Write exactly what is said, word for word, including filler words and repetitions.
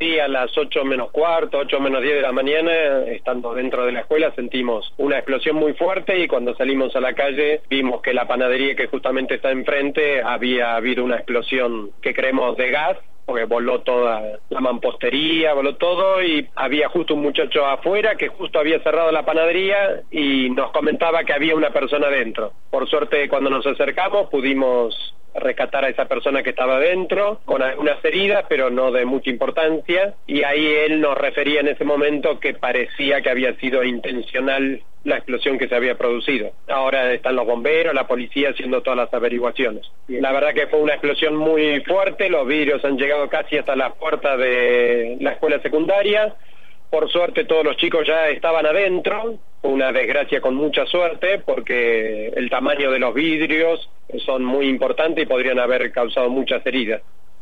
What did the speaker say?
Sí, a las ocho menos cuarto, ocho menos diez de la mañana, estando dentro de la escuela, sentimos una explosión muy fuerte y cuando salimos a la calle vimos que la panadería que justamente está enfrente había habido una explosión que creemos de gas, porque voló toda la mampostería, voló todo y había justo un muchacho afuera que justo había cerrado la panadería y nos comentaba que había una persona dentro. Por suerte, cuando nos acercamos pudimos rescatar a esa persona que estaba dentro, con algunas heridas, pero no de mucha importancia, y ahí él nos refería en ese momento que parecía que había sido intencional la explosión que se había producido. Ahora están los bomberos, la policía haciendo todas las averiguaciones. La verdad que fue una explosión muy fuerte, los vidrios han llegado casi hasta las puertas de la escuela secundaria. Por suerte todos los chicos ya estaban adentro, una desgracia con mucha suerte porque el tamaño de los vidrios son muy importantes y podrían haber causado muchas heridas.